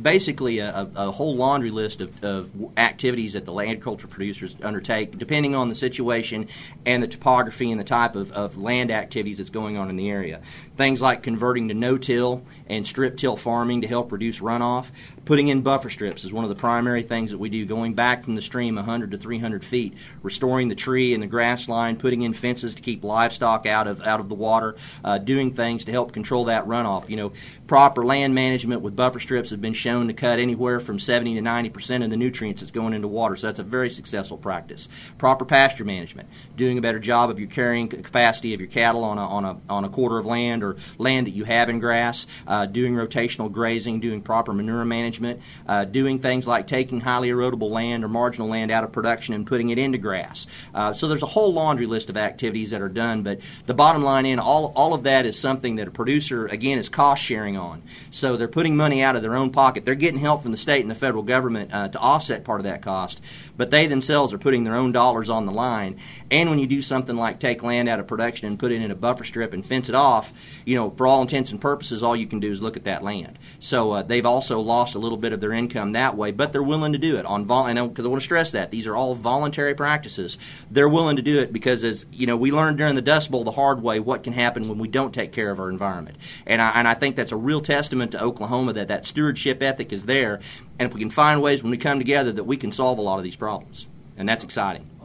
basically a whole laundry list of activities that the agriculture producers undertake, depending on the situation and the topography and the type of land activities that's going on in the area. Things like converting to no-till and strip-till farming to help reduce runoff. Putting in buffer strips is one of the primary things that we do, going back from the stream 100 to 300 feet, restoring the tree and the grass line, putting in fences to keep livestock out of the water, doing things to help control that runoff. Proper land management with buffer strips have been shown to cut anywhere from 70 to 90% of the nutrients that's going into water, so that's a very successful practice. Proper pasture management, doing a better job of your carrying capacity of your cattle on a quarter of land or land that you have in grass, doing rotational grazing, doing proper manure management, doing things like taking highly erodible land or marginal land out of production and putting it into grass. So there's a whole laundry list of activities that are done, but the bottom line in all of that is something that a producer, again, is cost sharing on. So they're putting money out of their own pocket. They're getting help from the state and the federal government to offset part of that cost, but they themselves are putting their own dollars on the line. And when you do something like take land out of production and put it in a buffer strip and fence it off, for all intents and purposes, all you can do is look at that land. So they've also lost a little bit of their income that way, but they're willing to do it because I want to stress that these are all voluntary practices. They're willing to do it because, as we learned during the Dust Bowl the hard way what can happen when we don't take care of our environment. And I think that's a real testament to Oklahoma that stewardship ethic is there, and if we can find ways when we come together that we can solve a lot of these problems, and that's exciting.